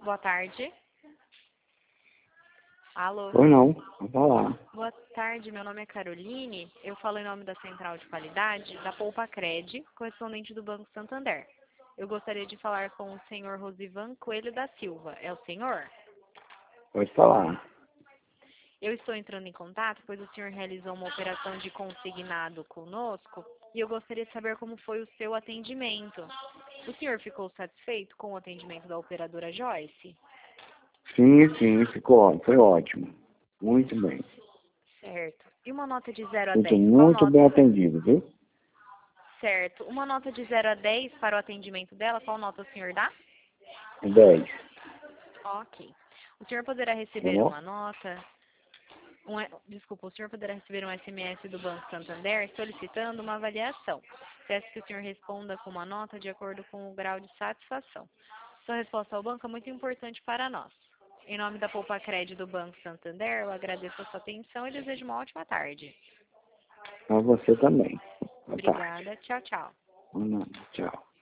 Boa tarde. Alô? Ou não, vou falar. Boa tarde, meu nome é Caroline. Eu falo em nome da Central de Qualidade da Poupa-Cred, correspondente do Banco Santander. Eu gostaria de falar com o senhor Rosivan Coelho da Silva. É o senhor? Pode falar. Eu estou entrando em contato, pois o senhor realizou uma operação de consignado conosco e eu gostaria de saber como foi o seu atendimento. O senhor ficou satisfeito com o atendimento da operadora Joyce? Sim, foi ótimo. Muito bem. Certo. E uma nota de 0 a Muito, 10, qual muito nota? bem atendido, viu? Certo. Uma nota de 0 a 10 para o atendimento dela, qual nota o senhor dá? 10. Ok. O senhor poderá receber Tá uma nota, desculpa, o senhor poderá receber um SMS do Banco Santander solicitando uma avaliação. Peço que o senhor responda com uma nota de acordo com o grau de satisfação. Sua resposta ao banco é muito importante para nós. Em nome da Poupa-Cred do Banco Santander, eu agradeço a sua atenção e desejo uma ótima tarde. A você também. Boa tarde. Obrigada. Tchau, tchau. Tchau.